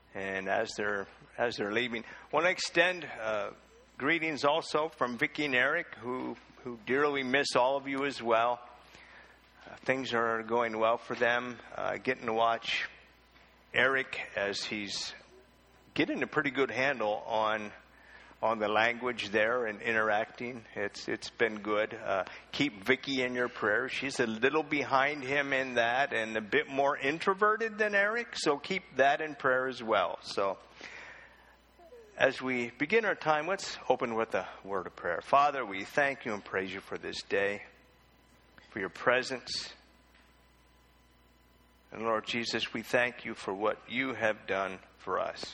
And as they're leaving, I want to extend greetings also from Vicki and Eric, who dearly miss all of you as well. Things are going well for them. Getting to watch Eric as he's getting a pretty good handle on the language there and interacting. It's been good. Keep Vicki in your prayers. She's a little behind him in that and a bit more introverted than Eric, so keep that in prayer as well. So as we begin our time, let's open with a word of prayer. Father, we thank you and praise you for this day, for your presence. And Lord Jesus, we thank you for what you have done for us.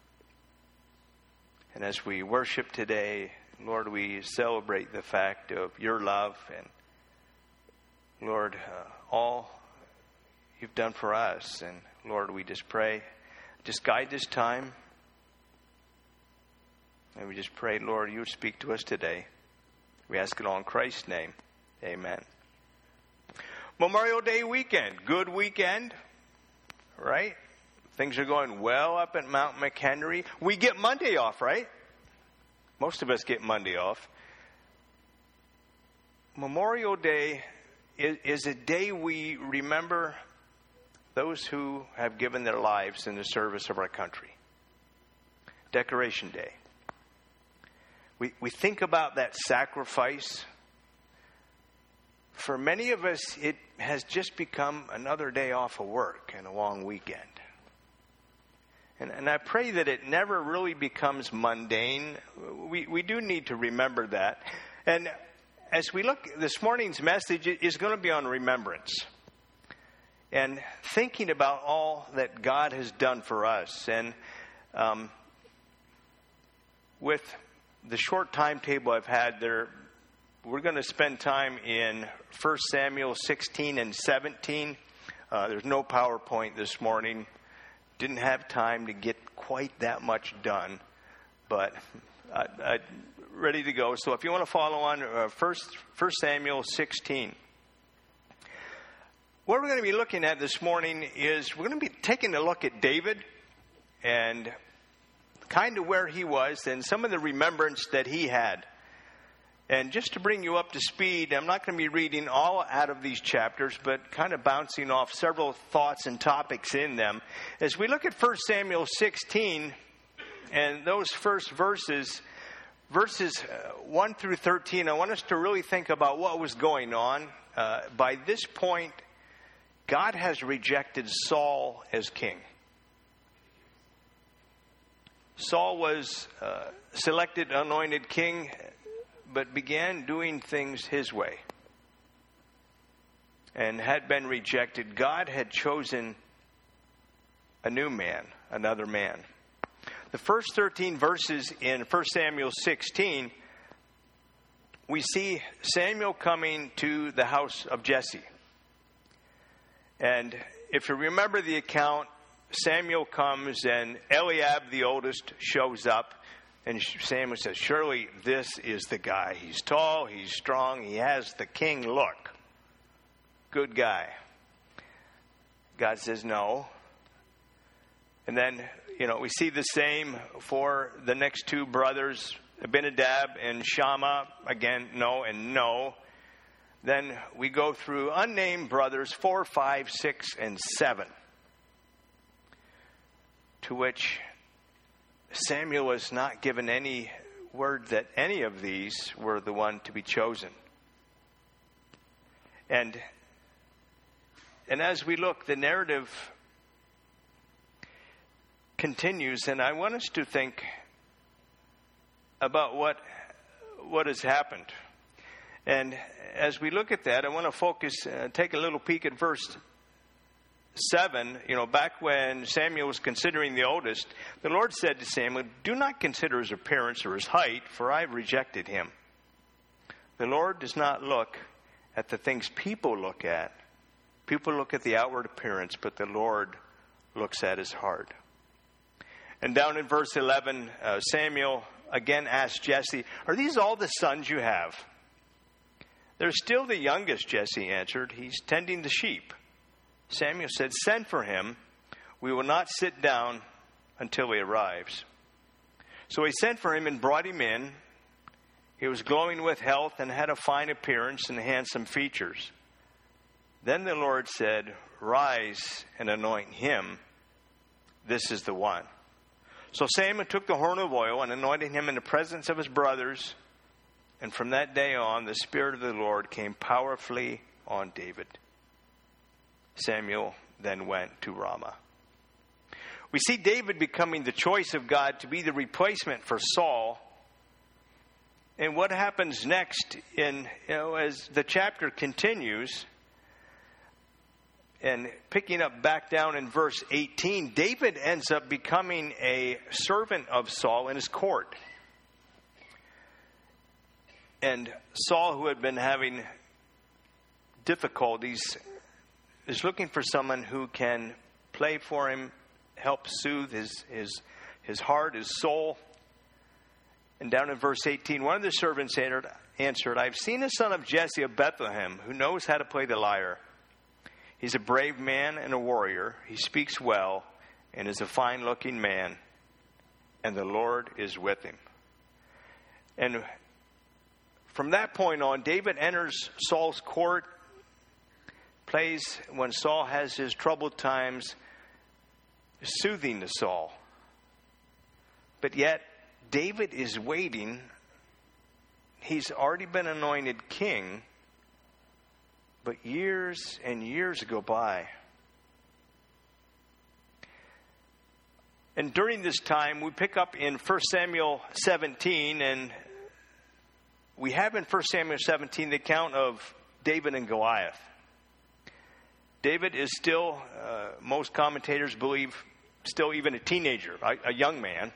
And as we worship today, Lord, we celebrate the fact of your love and, Lord, all you've done for us. And, Lord, we just pray, just guide this time. And we just pray, Lord, you would speak to us today. We ask it all in Christ's name. Amen. Memorial Day weekend. Good weekend, right? Things are going well up at Mount McHenry. We get Monday off, right? Most of us get Monday off. Memorial Day is a day we remember those who have given their lives in the service of our country. Decoration Day. We think about that sacrifice. For many of us, it has just become another day off of work and a long weekend. And I pray that it never really becomes mundane. We do need to remember that. And as we look, this morning's message is going to be on remembrance. And thinking about all that God has done for us. And with the short timetable I've had there, we're going to spend time in 1 Samuel 16 and 17. There's no PowerPoint this morning. Didn't have time to get quite that much done, but I'm ready to go. So if you want to follow on, 1 Samuel 16. What we're going to be looking at this morning is we're going to be taking a look at David and kind of where he was and some of the remembrance that he had. And just to bring you up to speed, I'm not going to be reading all out of these chapters, but kind of bouncing off several thoughts and topics in them. As we look at 1 Samuel 16 and those first verses 1 through 13, I want us to really think about what was going on. By this point, God has rejected Saul as king. Saul was selected, anointed king, but began doing things his way and had been rejected. God had chosen a new man, another man. The first 13 verses in 1 Samuel 16, we see Samuel coming to the house of Jesse. And if you remember the account, Samuel comes and Eliab, the oldest, shows up. And Samuel says, surely this is the guy. He's tall, he's strong, he has the king look. Good guy. God says no. And then, we see the same for the next two brothers, Abinadab and Shammah. Again, no and no. Then we go through unnamed brothers, 4, 5, 6, and 7. To which Samuel was not given any word that any of these were the one to be chosen. And as we look, the narrative continues, and I want us to think about what has happened. And as we look at that, I want to focus, take a little peek at verse 7, back when Samuel was considering the oldest, the Lord said to Samuel, do not consider his appearance or his height, for I have rejected him. The Lord does not look at the things people look at. People look at the outward appearance, but the Lord looks at his heart. And down in verse 11, Samuel again asked Jesse, are these all the sons you have? They're still the youngest, Jesse answered. He's tending the sheep. Samuel said, send for him. We will not sit down until he arrives. So he sent for him and brought him in. He was glowing with health and had a fine appearance and handsome features. Then the Lord said, "Rise and anoint him. This is the one." So Samuel took the horn of oil and anointed him in the presence of his brothers. And from that day on, the Spirit of the Lord came powerfully on David. Samuel then went to Ramah. We see David becoming the choice of God to be the replacement for Saul. And what happens next as the chapter continues, and picking up back down in verse 18, David ends up becoming a servant of Saul in his court. And Saul, who had been having difficulties, is looking for someone who can play for him, help soothe his heart, his soul. And down in verse 18, one of the servants answered, "I've seen a son of Jesse of Bethlehem who knows how to play the lyre. He's a brave man and a warrior. He speaks well and is a fine-looking man, and the Lord is with him." And from that point on, David enters Saul's court, plays when Saul has his troubled times, soothing to Saul. But yet, David is waiting. He's already been anointed king, but years and years go by. And during this time, we pick up in 1 Samuel 17, and we have in 1 Samuel 17 the account of David and Goliath. David is still, most commentators believe, still even a teenager, a young man.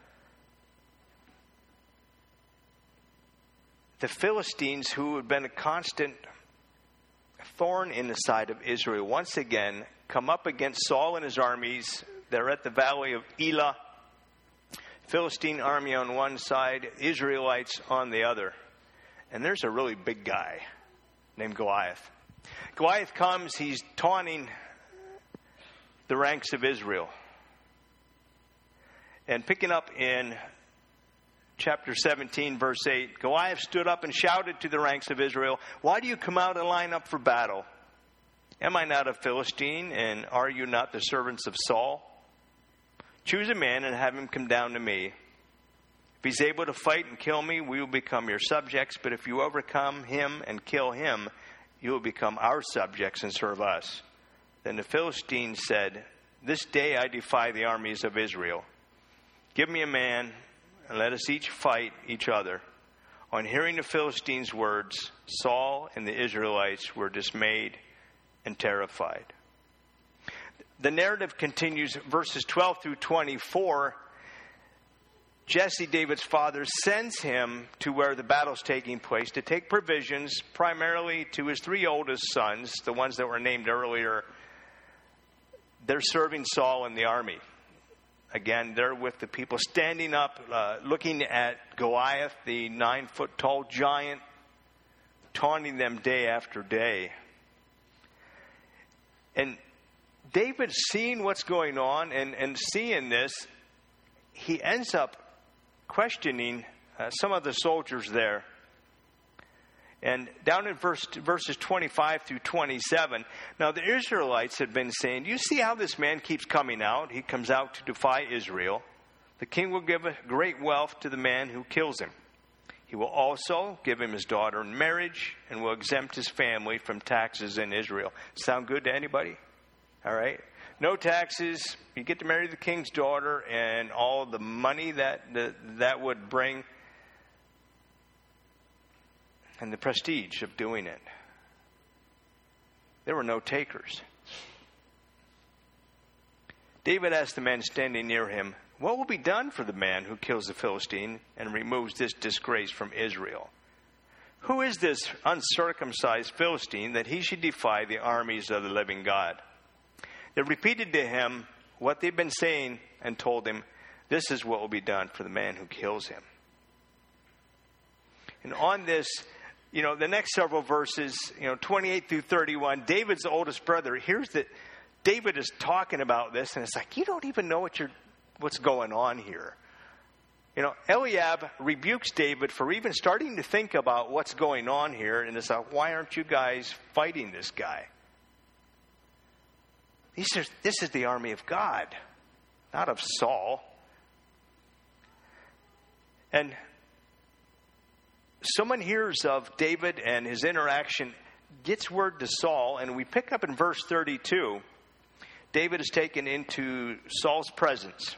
The Philistines, who had been a constant thorn in the side of Israel, once again come up against Saul and his armies. They're at the valley of Elah. Philistine army on one side, Israelites on the other. And there's a really big guy named Goliath. Goliath comes, he's taunting the ranks of Israel. And picking up in chapter 17, verse 8, Goliath stood up and shouted to the ranks of Israel, "Why do you come out and line up for battle? Am I not a Philistine, and are you not the servants of Saul? Choose a man and have him come down to me. If he's able to fight and kill me, we will become your subjects. But if you overcome him and kill him, you will become our subjects and serve us." Then the Philistines said, "This day I defy the armies of Israel. Give me a man, and let us each fight each other." On hearing the Philistines' words, Saul and the Israelites were dismayed and terrified. The narrative continues, verses 12 through 24. Jesse, David's father, sends him to where the battle's taking place to take provisions, primarily to his three oldest sons, the ones that were named earlier. They're serving Saul in the army. Again, they're with the people standing up, looking at Goliath, the 9-foot-tall giant, taunting them day after day. And David, seeing what's going on and seeing this, he ends up questioning some of the soldiers there. And down in verses 25 through 27, now the Israelites had been saying, "You see how this man keeps coming out? He comes out to defy Israel. The king will give a great wealth to the man who kills him. He will also give him his daughter in marriage and will exempt his family from taxes in Israel." Sound good to anybody? All right. No taxes. You get to marry the king's daughter, and all the money that would bring, and the prestige of doing it. There were no takers. David asked the man standing near him, "What will be done for the man who kills the Philistine and removes this disgrace from Israel? Who is this uncircumcised Philistine that he should defy the armies of the living God?" They repeated to him what they'd been saying and told him, "This is what will be done for the man who kills him." And on this, the next several verses, 28 through 31, David's oldest brother, David is talking about this, and it's like, you don't even know what you're what's going on here? You know, Eliab rebukes David for even starting to think about what's going on here. And it's like, why aren't you guys fighting this guy? This is the army of God, not of Saul. And someone hears of David and his interaction, gets word to Saul, and we pick up in verse 32. David is taken into Saul's presence.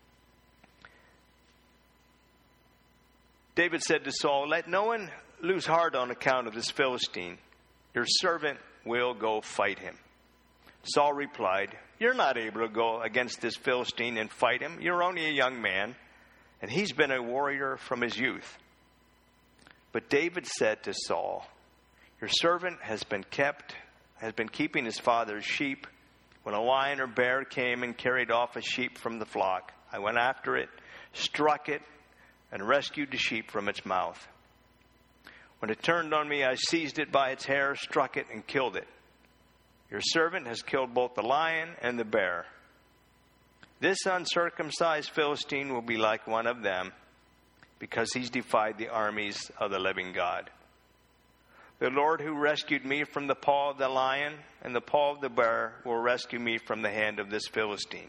David said to Saul, "Let no one lose heart on account of this Philistine. Your servant will go fight him." Saul replied, "You're not able to go against this Philistine and fight him. You're only a young man, and he's been a warrior from his youth." But David said to Saul, "Your servant has been keeping his father's sheep. When a lion or bear came and carried off a sheep from the flock, I went after it, struck it, and rescued the sheep from its mouth. When it turned on me, I seized it by its hair, struck it, and killed it. Your servant has killed both the lion and the bear. This uncircumcised Philistine will be like one of them, because he's defied the armies of the living God. The Lord who rescued me from the paw of the lion and the paw of the bear will rescue me from the hand of this Philistine."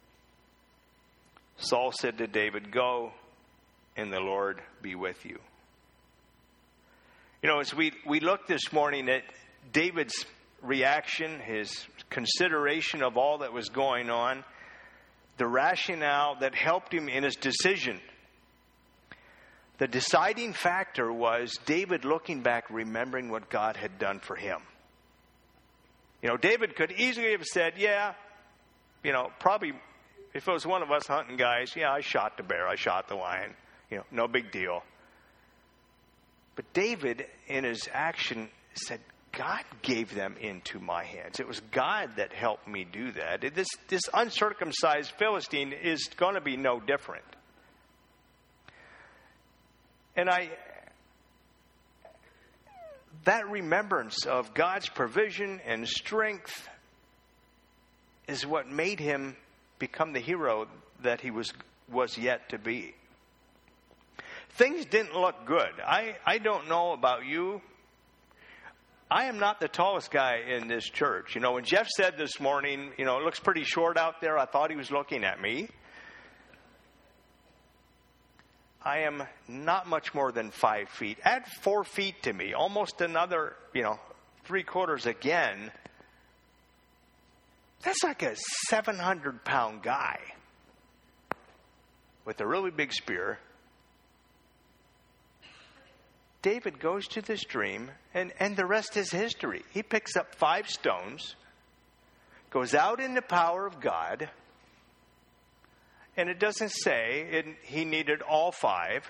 Saul said to David, "Go, and the Lord be with you." You know, as we look this morning at David's reaction, his consideration of all that was going on, the rationale that helped him in his decision, the deciding factor was David looking back, remembering what God had done for him. You know, David could easily have said, "Yeah, you know, probably if it was one of us hunting guys, yeah, I shot the bear, I shot the lion. You know, no big deal." But David, in his action, said, God gave them into my hands. It was God that helped me do that. This uncircumcised Philistine is going to be no different. And that remembrance of God's provision and strength is what made him become the hero that he was yet to be. Things didn't look good. I don't know about you. I am not the tallest guy in this church. You know, when Jeff said this morning, you know, it looks pretty short out there, I thought he was looking at me. I am not much more than 5 feet. Add 4 feet to me, almost another, 3/4 again. That's like a 700-pound guy with a really big spear. David goes to the stream, and the rest is history. He picks up 5 stones, goes out in the power of God, and it doesn't say he needed all 5.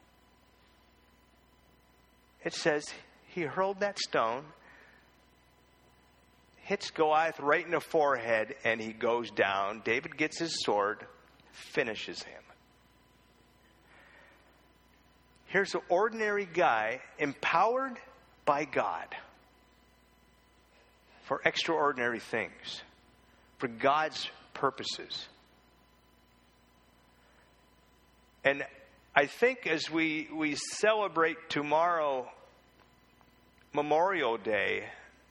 It says he hurled that stone, hits Goliath right in the forehead, and he goes down. David gets his sword, finishes him. Here's an ordinary guy empowered by God for extraordinary things, for God's purposes. And I think as we celebrate tomorrow, Memorial Day,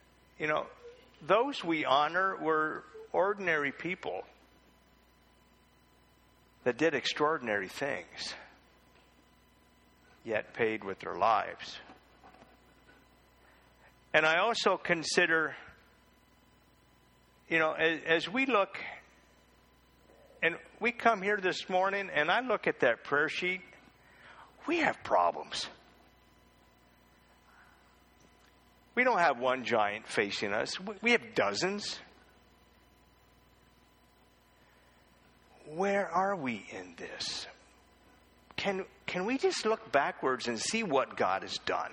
those we honor were ordinary people that did extraordinary things, yet paid with their lives. And I also consider, as we look, and we come here this morning, and I look at that prayer sheet, we have problems. We don't have one giant facing us. We have dozens. Where are we in this? Can we just look backwards and see what God has done?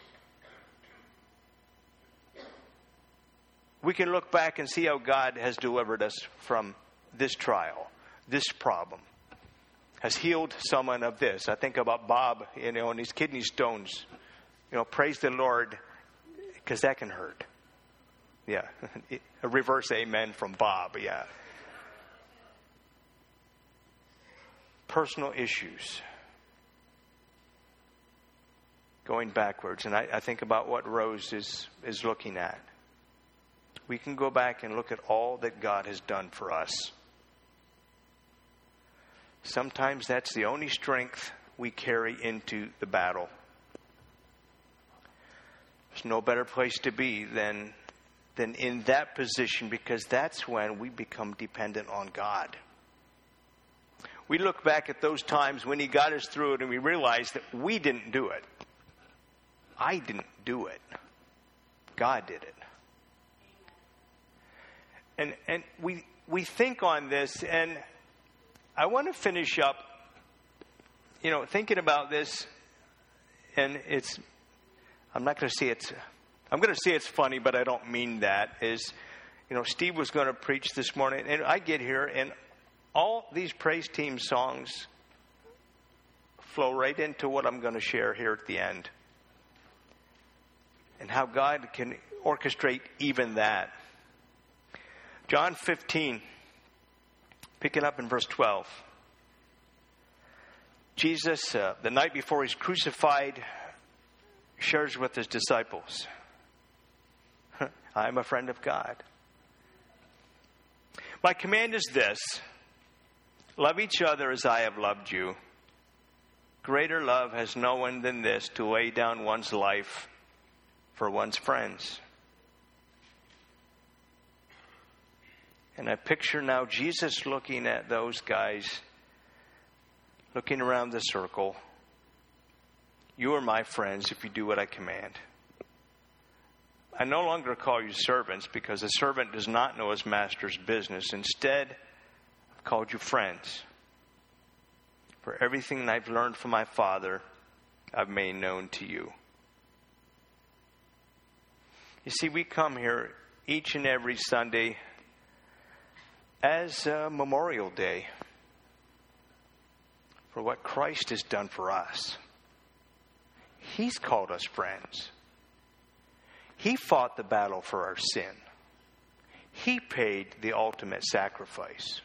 We can look back and see how God has delivered us from this trial, this problem, has healed someone of this. I think about Bob, and his kidney stones. Praise the Lord, because that can hurt. Yeah, a reverse amen from Bob, yeah. personal issues. Going backwards. And I think about what Rose is looking at. We can go back and look at all that God has done for us. Sometimes that's the only strength we carry into the battle. There's no better place to be than in that position, because that's when we become dependent on God. We look back at those times when He got us through it and we realize that we didn't do it. I didn't do it. God did it. And we think on this, and I want to finish up, thinking about this, and I'm not going to say I'm going to say it's funny, but I don't mean that, Steve was going to preach this morning, and I get here, and all these praise team songs flow right into what I'm going to share here at the end. And how God can orchestrate even that. John 15, pick it up in verse 12. Jesus, the night before He's crucified, shares with His disciples, I am a friend of God. My command is this: love each other as I have loved you. Greater love has no one than this, to lay down one's life for one's friends. And I picture now Jesus looking at those guys, looking around the circle. You are my friends if you do what I command. I no longer call you servants, because a servant does not know his master's business. Instead, I've called you friends. For everything I've learned from my Father, I've made known to you. You see, we come here each and every Sunday as Memorial Day for what Christ has done for us. He's called us friends. He fought the battle for our sin. He paid the ultimate sacrifice.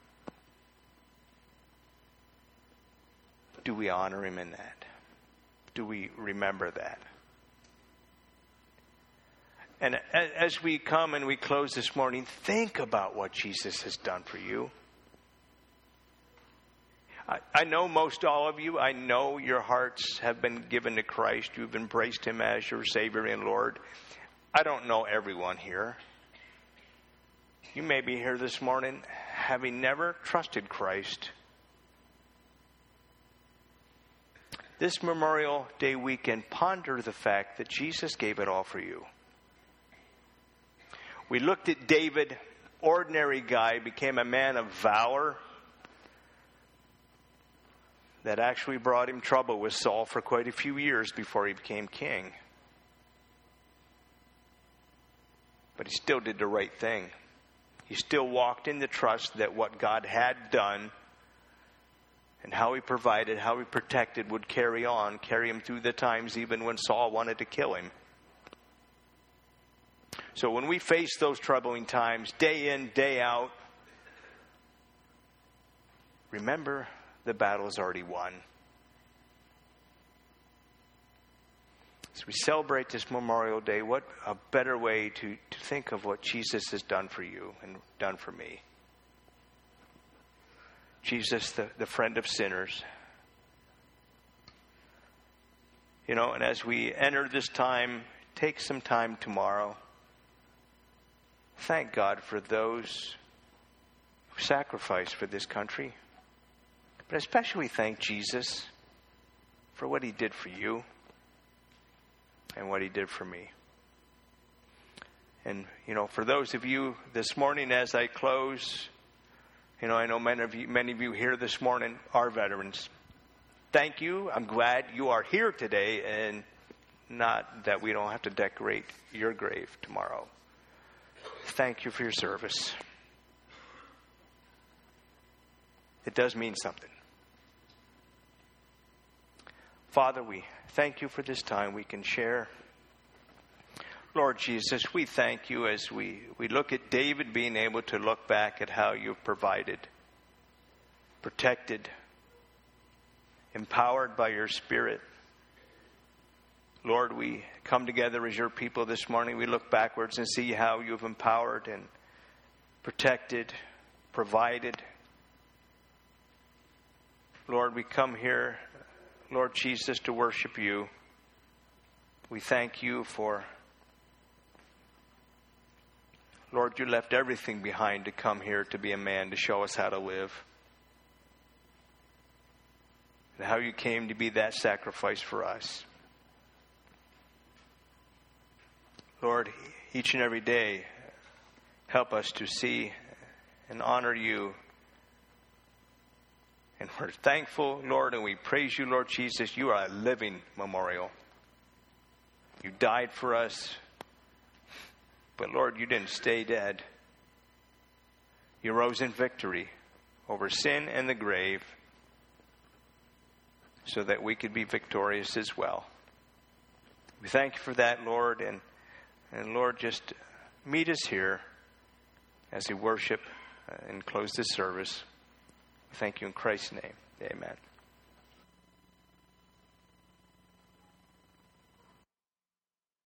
Do we honor Him in that? Do we remember that? And as we come and we close this morning, think about what Jesus has done for you. I know most all of you, I know your hearts have been given to Christ. You've embraced Him as your Savior and Lord. I don't know everyone here. You may be here this morning having never trusted Christ. This Memorial Day weekend, ponder the fact that Jesus gave it all for you. We looked at David, ordinary guy, became a man of valor that actually brought him trouble with Saul for quite a few years before he became king. But he still did the right thing. He still walked in the trust that what God had done and how He provided, how He protected would carry him through the times even when Saul wanted to kill him. So when we face those troubling times, day in, day out, remember the battle is already won. As we celebrate this Memorial Day, what a better way to think of what Jesus has done for you and done for me. Jesus, the friend of sinners. And as we enter this time, take some time tomorrow. Thank God for those who sacrificed for this country. But especially thank Jesus for what He did for you and what He did for me. And, for those of you this morning as I close, I know many of you here this morning are veterans. Thank you. I'm glad you are here today, and not that we don't have to decorate your grave tomorrow. Thank you for your service. It does mean something. Father, we thank you for this time we can share. Lord Jesus, we thank you as we look at David being able to look back at how you've provided, protected, empowered by your Spirit. Lord, we come together as your people this morning. We look backwards and see how you have empowered and protected, provided. Lord, we come here, Lord Jesus, to worship you. We thank you for, Lord, you left everything behind to come here to be a man, to show us how to live. And how you came to be that sacrifice for us. Lord, each and every day, help us to see and honor you. And we're thankful, Lord, and we praise you, Lord Jesus. You are a living memorial. You died for us. But Lord, you didn't stay dead. You rose in victory over sin and the grave so that we could be victorious as well. We thank you for that, Lord, and Lord, just meet us here as we worship and close this service. Thank you in Christ's name. Amen.